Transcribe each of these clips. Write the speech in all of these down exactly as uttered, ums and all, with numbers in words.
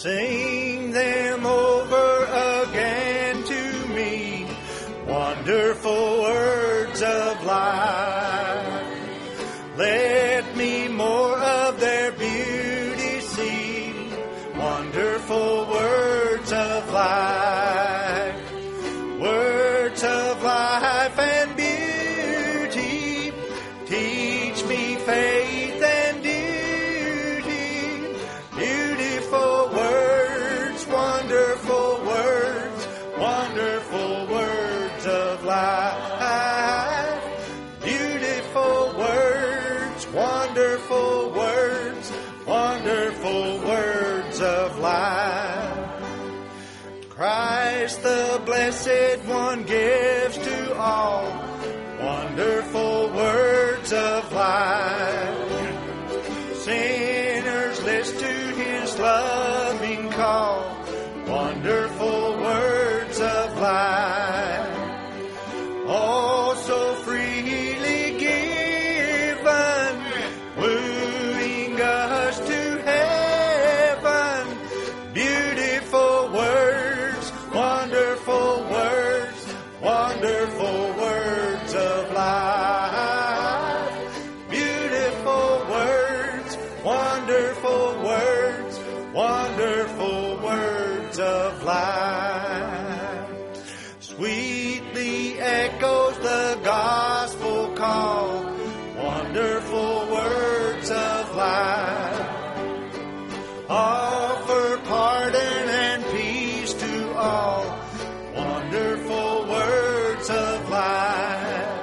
Sing them over again to me, wonderful words of life. Let me more of their beauty see, wonderful words of life. Words of life and beauty, teach me faith and duty. Beautiful words, wonderful words, wonderful words of life. Beautiful words, wonderful words, wonderful words of life. Christ the Blessed One gives to all wonderful words of life. Sinners listen to His loving call, wonderful words of life. Oh, so freely given, wooing us to heaven. Beautiful words, wonderful words, wonderful words of life. Beautiful words, wonderful words, wonderful words of life. Sweetly echoes the gospel call, wonderful words of life. Offer pardon and peace to all, wonderful words of life.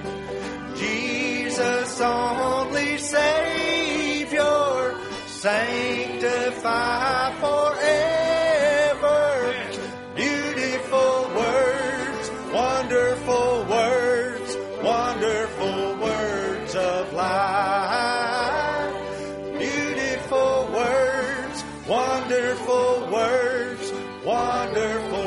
Jesus only Savior, sanctify forever. Beautiful words, wonderful words, wonderful words of life. Beautiful words, wonderful words, wonderful